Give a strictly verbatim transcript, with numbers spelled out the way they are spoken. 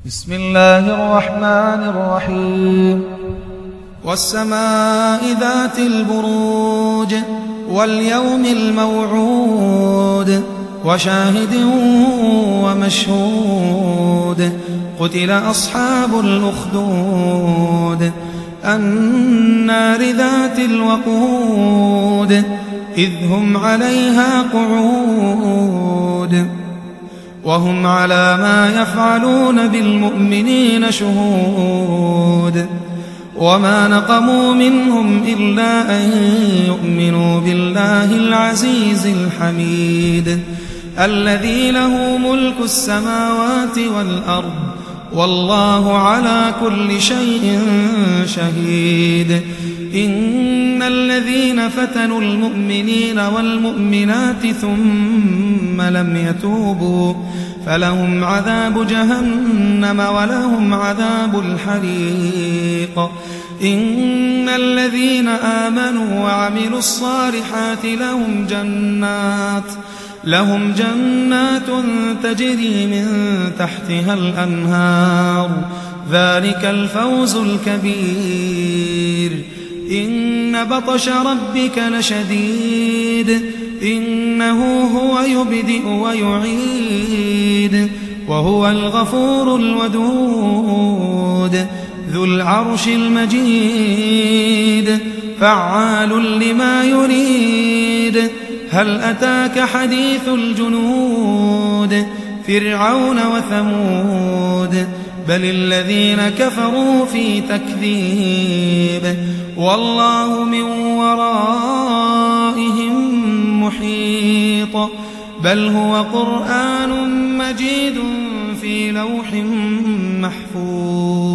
بسم الله الرحمن الرحيم والسماء ذات البروج واليوم الموعود وشاهد ومشهود قتل أصحاب الأخدود النار ذات الوقود إذ هم عليها قعود وهم على ما يفعلون بالمؤمنين شهود وما نقموا منهم إلا أن يؤمنوا بالله العزيز الحميد الذي له ملك السماوات والأرض والله على كل شيء شهيد إن الذين فتنوا المؤمنين والمؤمنات ثم لم يتوبوا فلهم عذاب جهنم ولهم عذاب الحريق إن الذين آمنوا وعملوا الصالحات لهم جنات لهم جنات تجري من تحتها الأنهار ذلك الفوز الكبير إن بطش ربك لشديد إنه هو يبدئ ويعيد وهو الغفور الودود ذو العرش المجيد فعال لما يريد هل أتاك حديث الجنود فرعون وثمود بل الذين كفروا في تكذيب والله من ورائهم محيط بل هو قرآن مجيد في لوح محفوظ.